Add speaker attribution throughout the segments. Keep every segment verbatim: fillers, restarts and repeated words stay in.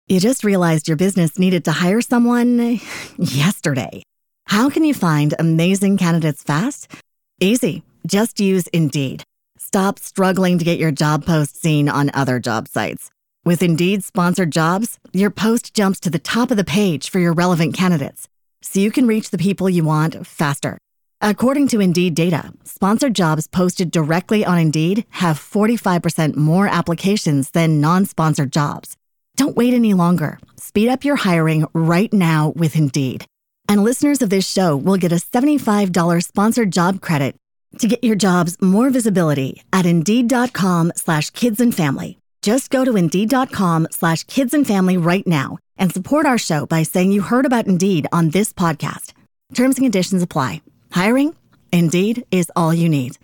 Speaker 1: You just realized your business needed to hire someone yesterday. How can you find amazing candidates fast? Easy. Just use Indeed. Stop struggling to get your job post seen on other job sites. With Indeed sponsored jobs, your post jumps to the top of the page for your relevant candidates, so you can reach the people you want faster. According to Indeed data, sponsored jobs posted directly on Indeed have forty-five percent more applications than non-sponsored jobs. Don't wait any longer. Speed up your hiring right now with Indeed. And listeners of this show will get a seventy-five dollars sponsored job credit to get your jobs more visibility at Indeed.com slash kids and family. Just go to Indeed.com slash kids and family right now and support our show by saying you heard about Indeed on this podcast. Terms and conditions apply. Hiring? Indeed is all you need.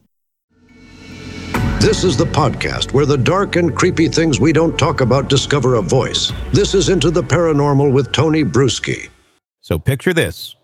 Speaker 2: This is the podcast where the dark and creepy things we don't talk about discover a voice. This is Into the Paranormal with Tony Bruschi.
Speaker 3: So picture this.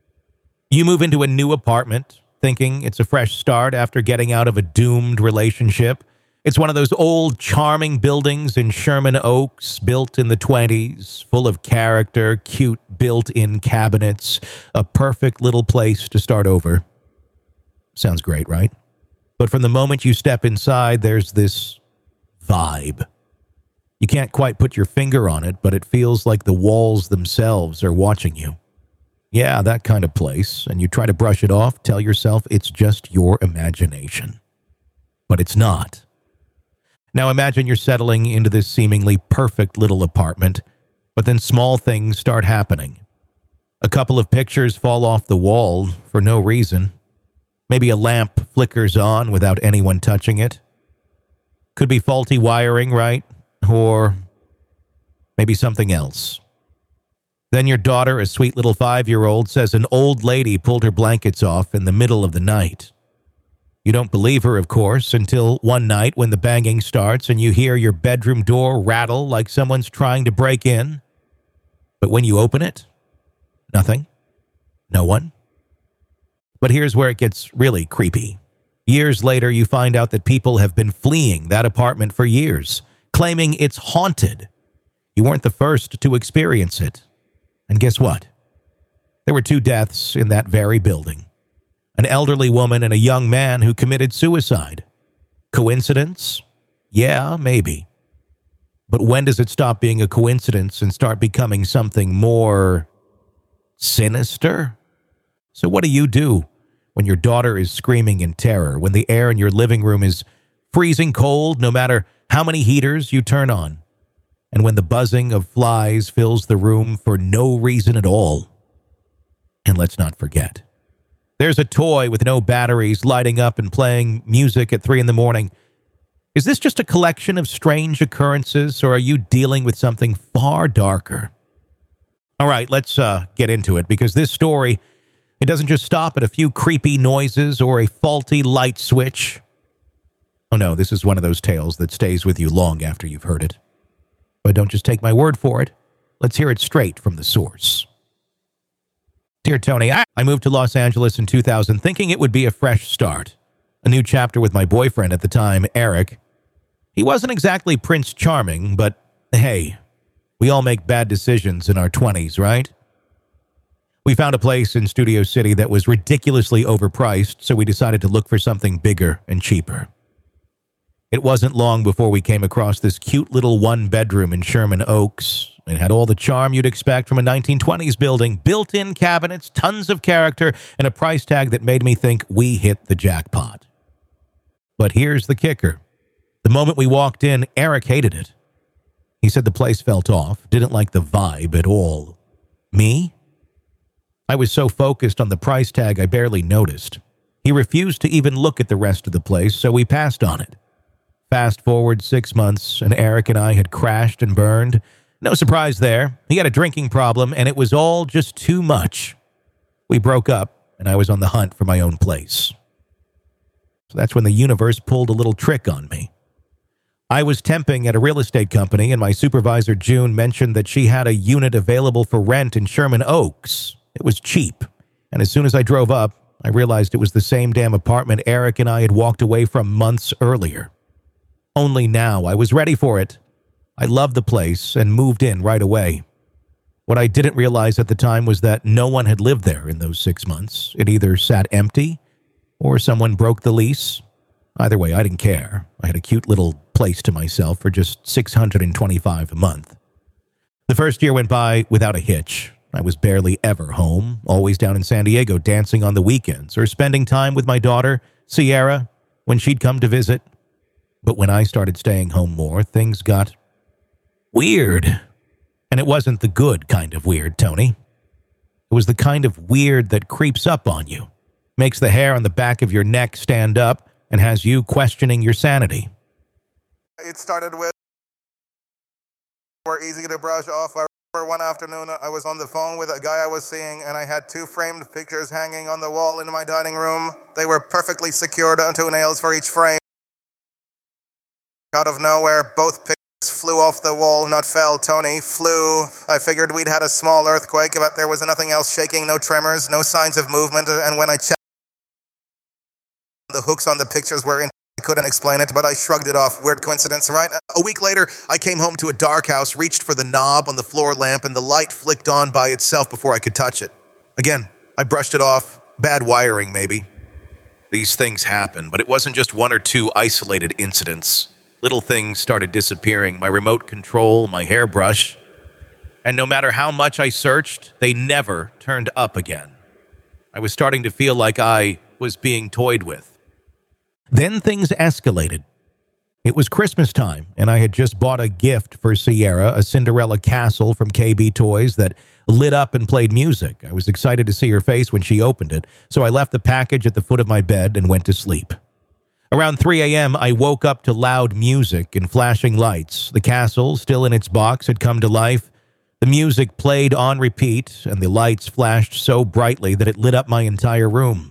Speaker 3: You move into a new apartment, thinking it's a fresh start after getting out of a doomed relationship. It's one of those old, charming buildings in Sherman Oaks, built in the twenties, full of character, cute built-in cabinets, a perfect little place to start over. Sounds great, right? But from the moment you step inside, there's this vibe. You can't quite put your finger on it, but it feels like the walls themselves are watching you. Yeah, that kind of place. And you try to brush it off, tell yourself it's just your imagination. But it's not. Now imagine you're settling into this seemingly perfect little apartment, but then small things start happening. A couple of pictures fall off the wall for no reason. Maybe a lamp flickers on without anyone touching it. Could be faulty wiring, right? Or maybe something else. Then your daughter, a sweet little five-year-old, says an old lady pulled her blankets off in the middle of the night. You don't believe her, of course, until one night when the banging starts and you hear your bedroom door rattle like someone's trying to break in. But when you open it, nothing. No one. But here's where it gets really creepy. Years later, you find out that people have been fleeing that apartment for years, claiming it's haunted. You weren't the first to experience it. And guess what? There were two deaths in that very building. An elderly woman and a young man who committed suicide. Coincidence? Yeah, maybe. But when does it stop being a coincidence and start becoming something more sinister? So what do you do when your daughter is screaming in terror, when the air in your living room is freezing cold no matter how many heaters you turn on, and when the buzzing of flies fills the room for no reason at all? And let's not forget, there's a toy with no batteries lighting up and playing music at three in the morning. Is this just a collection of strange occurrences, or are you dealing with something far darker? All right, let's uh, get into it, because this story, it doesn't just stop at a few creepy noises or a faulty light switch. Oh no, this is one of those tales that stays with you long after you've heard it. But don't just take my word for it. Let's hear it straight from the source. Dear Tony, I moved to Los Angeles in two thousand thinking it would be a fresh start. A new chapter with my boyfriend at the time, Eric. He wasn't exactly Prince Charming, but hey, we all make bad decisions in our twenties, right? We found a place in Studio City that was ridiculously overpriced, so we decided to look for something bigger and cheaper. It wasn't long before we came across this cute little one-bedroom in Sherman Oaks. It had all the charm you'd expect from a nineteen twenties building, built-in cabinets, tons of character, and a price tag that made me think we hit the jackpot. But here's the kicker. The moment we walked in, Eric hated it. He said the place felt off, didn't like the vibe at all. Me? I was so focused on the price tag I barely noticed. He refused to even look at the rest of the place, so we passed on it. Fast forward six months, and Eric and I had crashed and burned. No surprise there. He had a drinking problem, and it was all just too much. We broke up, and I was on the hunt for my own place. So that's when the universe pulled a little trick on me. I was temping at a real estate company, and my supervisor, June, mentioned that she had a unit available for rent in Sherman Oaks. It was cheap, and as soon as I drove up, I realized it was the same damn apartment Eric and I had walked away from months earlier. Only now I was ready for it. I loved the place and moved in right away. What I didn't realize at the time was that no one had lived there in those six months. It either sat empty or someone broke the lease. Either way, I didn't care. I had a cute little place to myself for just six hundred twenty-five dollars a month. The first year went by without a hitch. I was barely ever home, always down in San Diego dancing on the weekends or spending time with my daughter, Sierra, when she'd come to visit. But when I started staying home more, things got weird. And it wasn't the good kind of weird, Tony. It was the kind of weird that creeps up on you, makes the hair on the back of your neck stand up, and has you questioning your sanity.
Speaker 4: It started with were easy to brush off. I remember one afternoon I was on the phone with a guy I was seeing, and I had two framed pictures hanging on the wall in my dining room. They were perfectly secured on two nails for each frame. Out of nowhere, both pictures flew off the wall, not fell, Tony, flew. I figured we'd had a small earthquake, but there was nothing else shaking, no tremors, no signs of movement, and when I checked, the hooks on the pictures were in. I couldn't explain it, but I shrugged it off. Weird coincidence, right? A week later, I came home to a dark house, reached for the knob on the floor lamp, and the light flicked on by itself before I could touch it. Again, I brushed it off. Bad wiring, maybe. These things happen, but it wasn't just one or two isolated incidents. Little things started disappearing, my remote control, my hairbrush, and no matter how much I searched, they never turned up again. I was starting to feel like I was being toyed with. Then things escalated. It was Christmas time, and I had just bought a gift for Sierra, a Cinderella castle from K B Toys that lit up and played music. I was excited to see her face when she opened it, so I left the package at the foot of my bed and went to sleep. Around three a.m., I woke up to loud music and flashing lights. The castle, still in its box, had come to life. The music played on repeat, and the lights flashed so brightly that it lit up my entire room.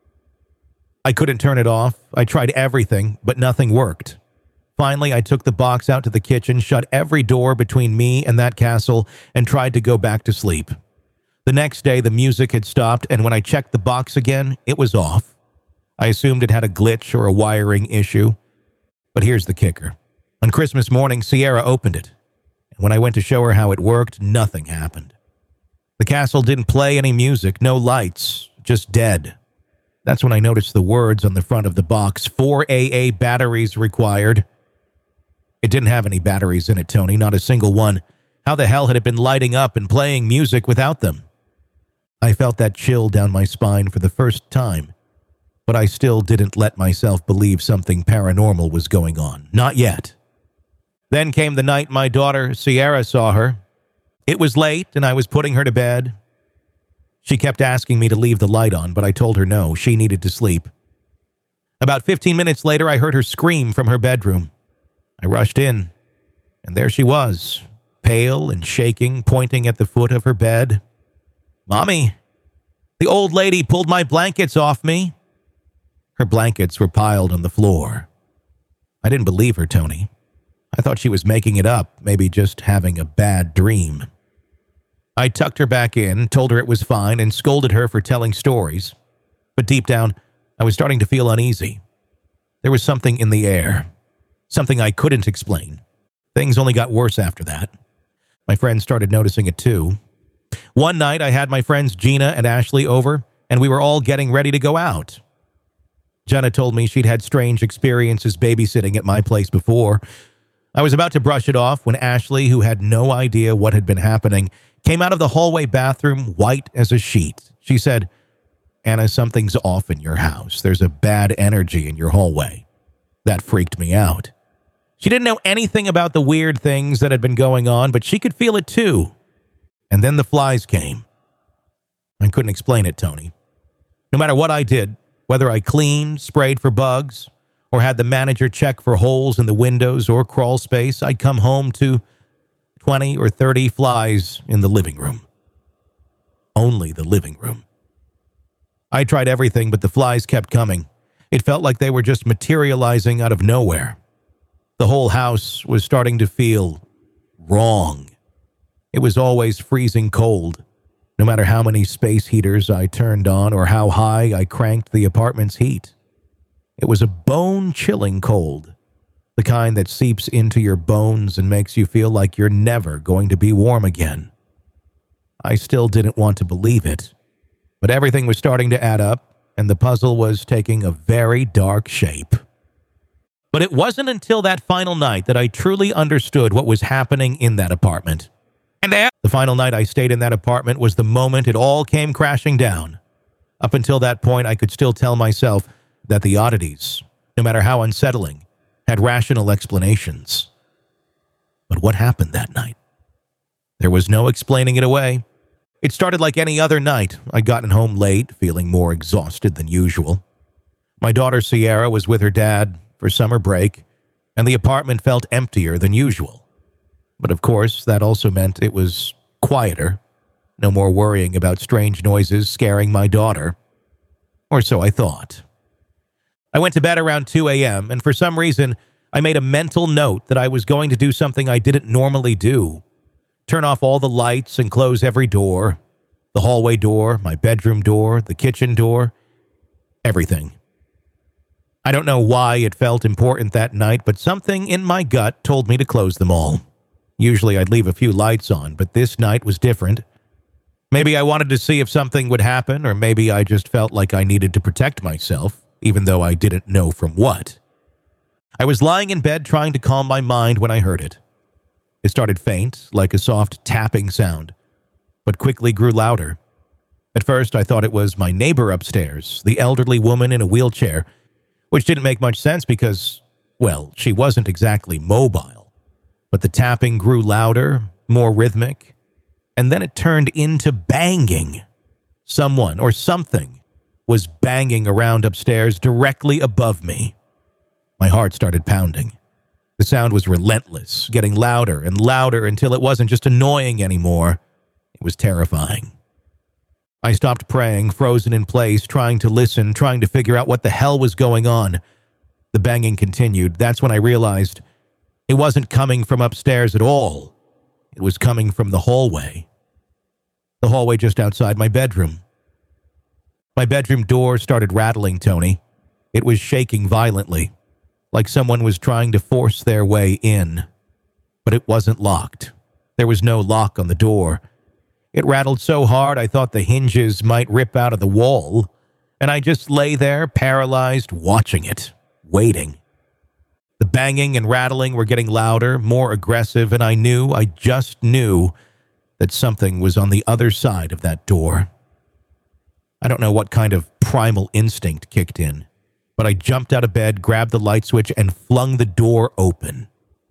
Speaker 4: I couldn't turn it off. I tried everything, but nothing worked. Finally, I took the box out to the kitchen, shut every door between me and that castle, and tried to go back to sleep. The next day, the music had stopped, and when I checked the box again, it was off. I assumed it had a glitch or a wiring issue. But here's the kicker. On Christmas morning, Sierra opened it, and when I went to show her how it worked, nothing happened. The castle didn't play any music, no lights, just dead. That's when I noticed the words on the front of the box, four A A batteries required. It didn't have any batteries in it, Tony, not a single one. How the hell had it been lighting up and playing music without them? I felt that chill down my spine for the first time, but I still didn't let myself believe something paranormal was going on. Not yet. Then came the night my daughter, Sierra, saw her. It was late, and I was putting her to bed. She kept asking me to leave the light on, but I told her no, she needed to sleep. About fifteen minutes later, I heard her scream from her bedroom. I rushed in, and there she was, pale and shaking, pointing at the foot of her bed. "Mommy, the old lady pulled my blankets off me." Her blankets were piled on the floor. I didn't believe her, Tony. I thought she was making it up, maybe just having a bad dream. I tucked her back in, told her it was fine, and scolded her for telling stories. But deep down, I was starting to feel uneasy. There was something in the air. Something I couldn't explain. Things only got worse after that. My friends started noticing it too. One night, I had my friends Gina and Ashley over, and we were all getting ready to go out. Jenna told me she'd had strange experiences babysitting at my place before. I was about to brush it off when Ashley, who had no idea what had been happening, came out of the hallway bathroom white as a sheet. She said, "Anna, something's off in your house. There's a bad energy in your hallway." That freaked me out. She didn't know anything about the weird things that had been going on, but she could feel it too. And then the flies came. I couldn't explain it, Tony. No matter what I did, whether I cleaned, sprayed for bugs, or had the manager check for holes in the windows or crawl space, I'd come home to twenty or thirty flies in the living room. Only the living room. I tried everything, but the flies kept coming. It felt like they were just materializing out of nowhere. The whole house was starting to feel wrong. It was always freezing cold, no matter how many space heaters I turned on or how high I cranked the apartment's heat. It was a bone-chilling cold,
Speaker 3: the kind that seeps into your bones and makes you feel like you're never going to be warm again. I still didn't want to believe it, but everything was starting to add up, and the puzzle was taking a very dark shape. But it wasn't until that final night that I truly understood what was happening in that apartment. And the final night I stayed in that apartment was the moment it all came crashing down. Up until that point, I could still tell myself that the oddities, no matter how unsettling, had rational explanations. But what happened that night? There was no explaining it away. It started like any other night. I'd gotten home late, feeling more exhausted than usual. My daughter Sierra was with her dad for summer break, and the apartment felt emptier than usual. But of course, that also meant it was quieter. No more worrying about strange noises scaring my daughter. Or so I thought. I went to bed around two a.m., and for some reason, I made a mental note that I was going to do something I didn't normally do. Turn off all the lights and close every door. The hallway door, my bedroom door, the kitchen door. Everything. I don't know why it felt important that night, but something in my gut told me to close them all. Usually I'd leave a few lights on, but this night was different. Maybe I wanted to see if something would happen, or maybe I just felt like I needed to protect myself, even though I didn't know from what. I was lying in bed trying to calm my mind when I heard it. It started faint, like a soft tapping sound, but quickly grew louder. At first, I thought it was my neighbor upstairs, the elderly woman in a wheelchair, which didn't make much sense because, well, she wasn't exactly mobile. But the tapping grew louder, more rhythmic, and then it turned into banging. Someone or something was banging around upstairs directly above me. My heart started pounding. The sound was relentless, getting louder and louder until it wasn't just annoying anymore. It was terrifying. I stopped praying, frozen in place, trying to listen, trying to figure out what the hell was going on. The banging continued. That's when I realized it wasn't coming from upstairs at all. It was coming from the hallway. The hallway just outside my bedroom. My bedroom door started rattling, Tony. It was shaking violently, like someone was trying to force their way in. But it wasn't locked. There was no lock on the door. It rattled so hard I thought the hinges might rip out of the wall, and I just lay there, paralyzed, watching it, waiting. The banging and rattling were getting louder, more aggressive, and I knew, I just knew, that something was on the other side of that door. I don't know what kind of primal instinct kicked in, but I jumped out of bed, grabbed the light switch, and flung the door open.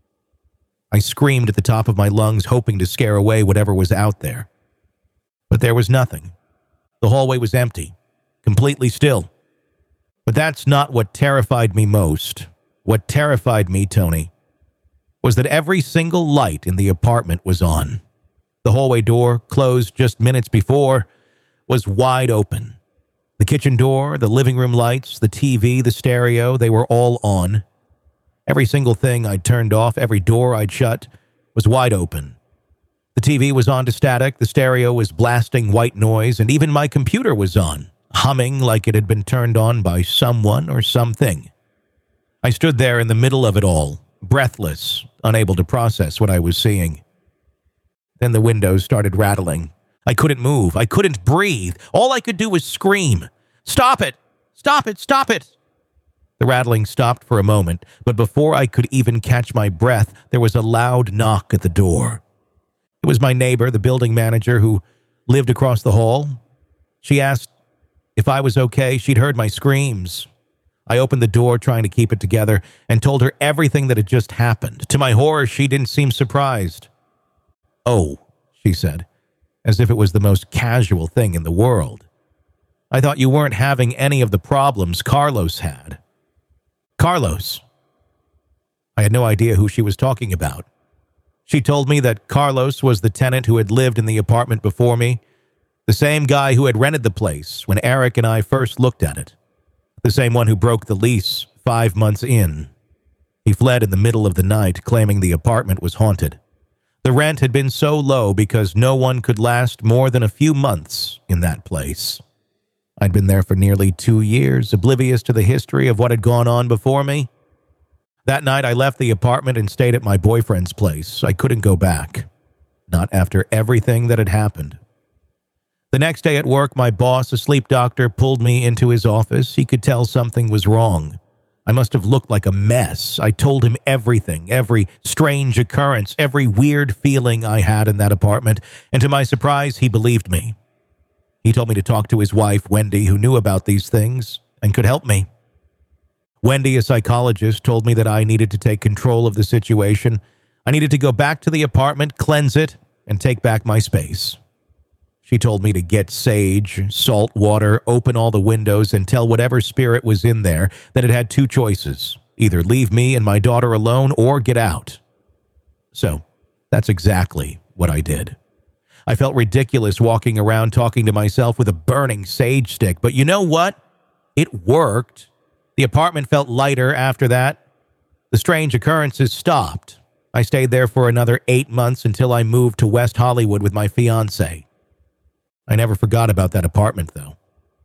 Speaker 3: I screamed at the top of my lungs, hoping to scare away whatever was out there. But there was nothing. The hallway was empty, completely still. But that's not what terrified me most. What terrified me, Tony, was that every single light in the apartment was on. The hallway door, closed just minutes before, was wide open. The kitchen door, the living room lights, the T V, the stereo, they were all on. Every single thing I'd turned off, every door I'd shut, was wide open. The T V was on to static, the stereo was blasting white noise, and even my computer was on, humming like it had been turned on by someone or something. I stood there in the middle of it all, breathless, unable to process what I was seeing. Then the windows started rattling. I couldn't move. I couldn't breathe. All I could do was scream. Stop it! Stop it! Stop it! The rattling stopped for a moment, but before I could even catch my breath, there was a loud knock at the door. It was my neighbor, the building manager, who lived across the hall. She asked if I was okay. She'd heard my screams. I opened the door, trying to keep it together, and told her everything that had just happened. To my horror, she didn't seem surprised. "Oh," she said, as if it was the most casual thing in the world. "I thought you weren't having any of the problems Carlos had." Carlos? I had no idea who she was talking about. She told me that Carlos was the tenant who had lived in the apartment before me, the same guy who had rented the place when Eric and I first looked at it, the same one who broke the lease five months in. He fled in the middle of the night, claiming the apartment was haunted. The rent had been so low because no one could last more than a few months in that place. I'd been there for nearly two years, oblivious to the history of what had gone on before me. That night, I left the apartment and stayed at my boyfriend's place. I couldn't go back. Not after everything that had happened. The next day at work, my boss, a sleep doctor, pulled me into his office. He could tell something was wrong. I must have looked like a mess. I told him everything, every strange occurrence, every weird feeling I had in that apartment, and to my surprise, he believed me. He told me to talk to his wife, Wendy, who knew about these things and could help me. Wendy, a psychologist, told me that I needed to take control of the situation. I needed to go back to the apartment, cleanse it, and take back my space. She told me to get sage, salt water, open all the windows, and tell whatever spirit was in there that it had two choices, either leave me and my daughter alone or get out. So, that's exactly what I did. I felt ridiculous walking around talking to myself with a burning sage stick, but you know what? It worked. The apartment felt lighter after that. The strange occurrences stopped. I stayed there for another eight months until I moved to West Hollywood with my fiancé. I never forgot about that apartment, though.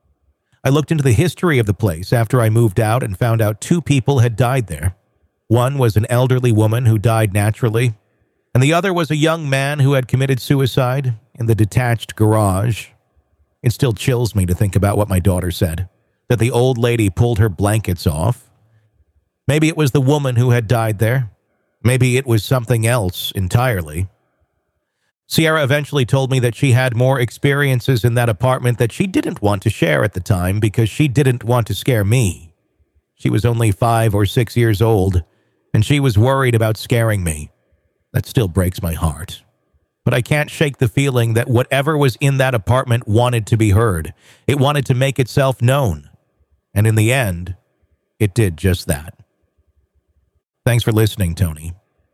Speaker 3: I looked into the history of the place after I moved out and found out two people had died there. One was an elderly woman who died naturally, and the other was a young man who had committed suicide in the detached garage. It still chills me to think about what my daughter said, that the old lady pulled her blankets off. Maybe it was the woman who had died there. Maybe it was something else entirely. Sierra eventually told me that she had more experiences in that apartment that she didn't want to share at the time because she didn't want to scare me. She was only five or six years old, and she was worried about scaring me. That still breaks my heart. But I can't shake the feeling that whatever was in that apartment wanted to be heard. It wanted to make itself known. And in the end, it did just that. Thanks for listening, Tony.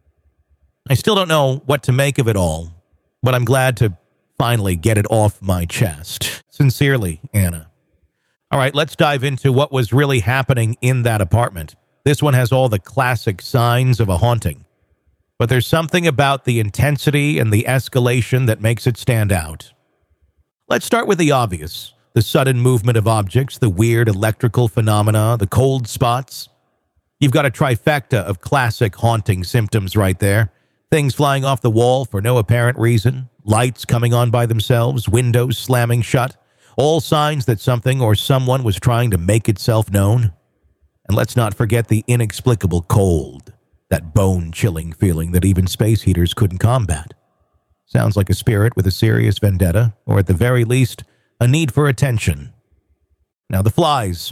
Speaker 3: I still don't know what to make of it all, but I'm glad to finally get it off my chest. Sincerely, Anna. All right, let's dive into what was really happening in that apartment. This one has all the classic signs of a haunting, but there's something about the intensity and the escalation that makes it stand out. Let's start with the obvious. The sudden movement of objects, the weird electrical phenomena, the cold spots. You've got a trifecta of classic haunting symptoms right there. Things flying off the wall for no apparent reason, lights coming on by themselves, windows slamming shut, all signs that something or someone was trying to make itself known. And let's not forget the inexplicable cold, that bone-chilling feeling that even space heaters couldn't combat. Sounds like a spirit with a serious vendetta, or at the very least, a need for attention. Now the flies.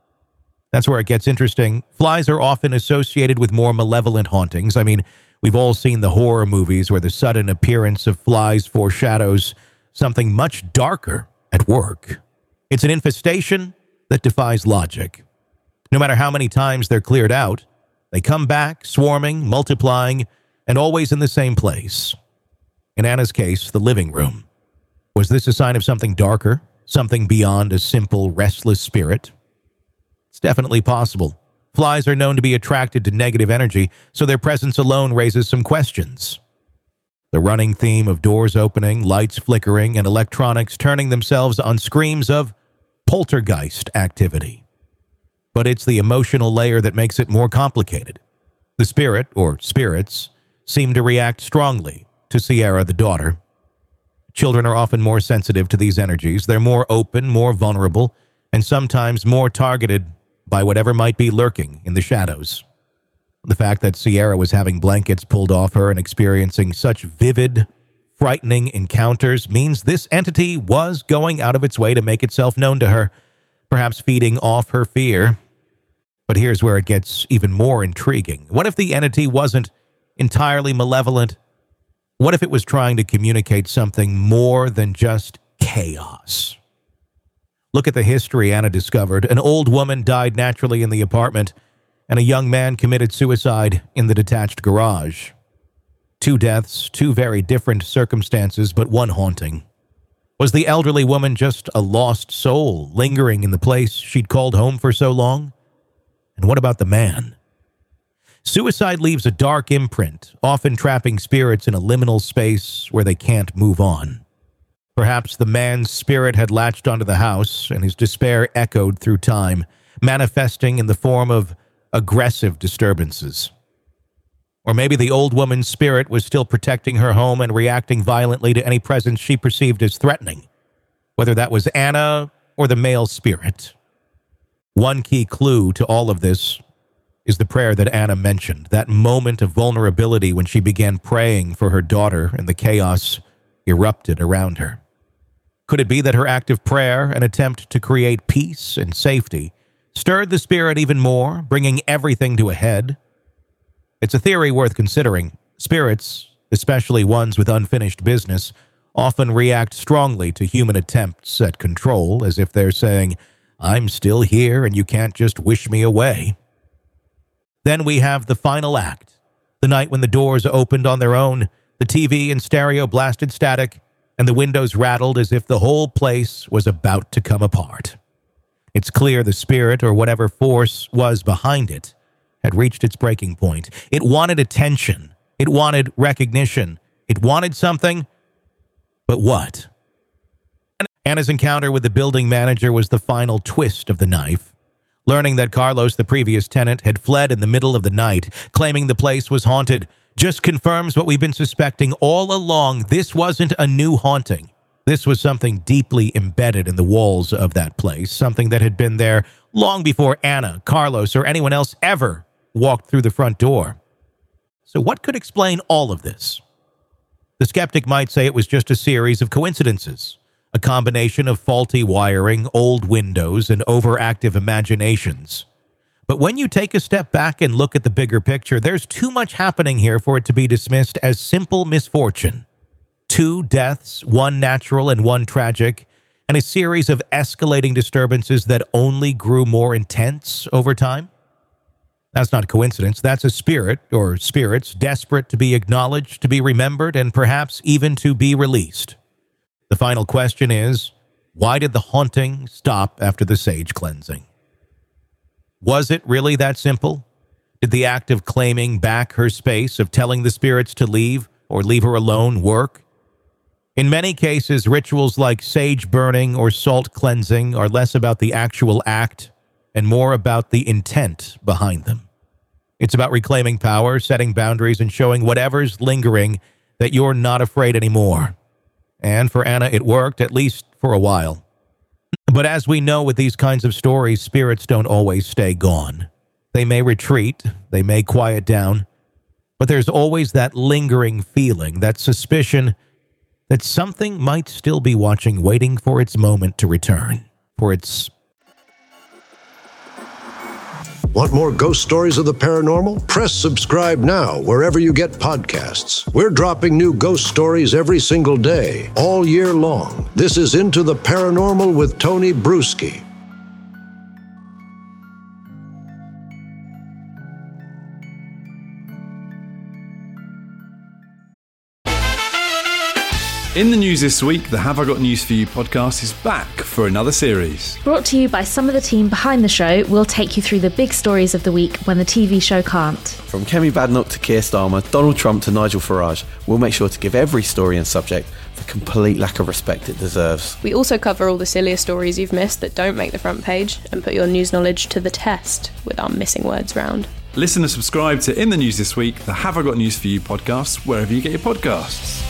Speaker 3: That's where it gets interesting. Flies are often associated with more malevolent hauntings. I mean, we've all seen the horror movies where the sudden appearance of flies foreshadows something much darker at work. It's an infestation that defies logic. No matter how many times they're cleared out, they come back, swarming, multiplying, and always in the same place. In Anna's case, the living room. Was this a sign of something darker, something beyond a simple, restless spirit? It's definitely possible. Flies are known to be attracted to negative energy, so their presence alone raises some questions. The running theme of doors opening, lights flickering, and electronics turning themselves on screams of poltergeist activity. But it's the emotional layer that makes it more complicated. The spirit, or spirits, seem to react strongly to Sierra, the daughter. Children are often more sensitive to these energies. They're more open, more vulnerable, and sometimes more targeted by whatever might be lurking in the shadows. The fact that Sierra was having blankets pulled off her and experiencing such vivid, frightening encounters means this entity was going out of its way to make itself known to her, perhaps feeding off her fear. But here's where it gets even more intriguing. What if the entity wasn't entirely malevolent? What if it was trying to communicate something more than just chaos? Look at the history Anna discovered. An old woman died naturally in the apartment, and a young man committed suicide in the detached garage. Two deaths, two very different circumstances, but one haunting. Was the elderly woman just a lost soul lingering in the place she'd called home for so long? And what about the man? Suicide leaves a dark imprint, often trapping spirits in a liminal space where they can't move on. Perhaps the man's spirit had latched onto the house, and his despair echoed through time, manifesting in the form of aggressive disturbances. Or maybe the old woman's spirit was still protecting her home and reacting violently to any presence she perceived as threatening, whether that was Anna or the male spirit. One key clue to all of this is the prayer that Anna mentioned, that moment of vulnerability when she began praying for her daughter and the chaos erupted around her. Could it be that her act of prayer, an attempt to create peace and safety, stirred the spirit even more, bringing everything to a head? It's a theory worth considering. Spirits, especially ones with unfinished business, often react strongly to human attempts at control, as if they're saying, "I'm still here and you can't just wish me away." Then we have the final act, the night when the doors opened on their own, the T V and stereo blasted static, and the windows rattled as if the whole place was about to come apart. It's clear the spirit, or whatever force was behind it, had reached its breaking point. It wanted attention. It wanted recognition. It wanted something. But what? Anna's encounter with the building manager was the final twist of the knife. Learning that Carlos, the previous tenant, had fled in the middle of the night, claiming the place was haunted, just confirms what we've been suspecting all along. This wasn't a new haunting. This was something deeply embedded in the walls of that place, something that had been there long before Anna, Carlos, or anyone else ever walked through the front door. So what could explain all of this? The skeptic might say it was just a series of coincidences, a combination of faulty wiring, old windows, and overactive imaginations. But when you take a step back and look at the bigger picture, there's too much happening here for it to be dismissed as simple misfortune. Two deaths, one natural and one tragic, and a series of escalating disturbances that only grew more intense over time. That's not coincidence. That's a spirit, or spirits, desperate to be acknowledged, to be remembered, and perhaps even to be released. The final question is, why did the haunting stop after the sage cleansing? Was it really that simple? Did the act of claiming back her space, of telling the spirits to leave or leave her alone, work? In many cases, rituals like sage burning or salt cleansing are less about the actual act and more about the intent behind them. It's about reclaiming power, setting boundaries, and showing whatever's lingering that you're not afraid anymore. And for Anna, it worked, at least for a while. But as we know with these kinds of stories, spirits don't always stay gone. They may retreat, they may quiet down, but there's always that lingering feeling, that suspicion that something might still be watching, waiting for its moment to return, for its...
Speaker 2: Want more ghost stories of the paranormal? Press subscribe now wherever you get podcasts. We're dropping new ghost stories every single day, all year long. This is Into the Paranormal with Tony Bruschi.
Speaker 5: In the news this week, the Have I Got News For You podcast is back for another series.
Speaker 6: Brought to you by some of the team behind the show, we'll take you through the big stories of the week when the T V show can't.
Speaker 7: From Kemi Badnoch to Keir Starmer, Donald Trump to Nigel Farage, we'll make sure to give every story and subject the complete lack of respect it deserves.
Speaker 8: We also cover all the sillier stories you've missed that don't make the front page and put your news knowledge to the test with our missing words round.
Speaker 5: Listen and subscribe to In the News This Week, the Have I Got News For You podcast, wherever you get your podcasts.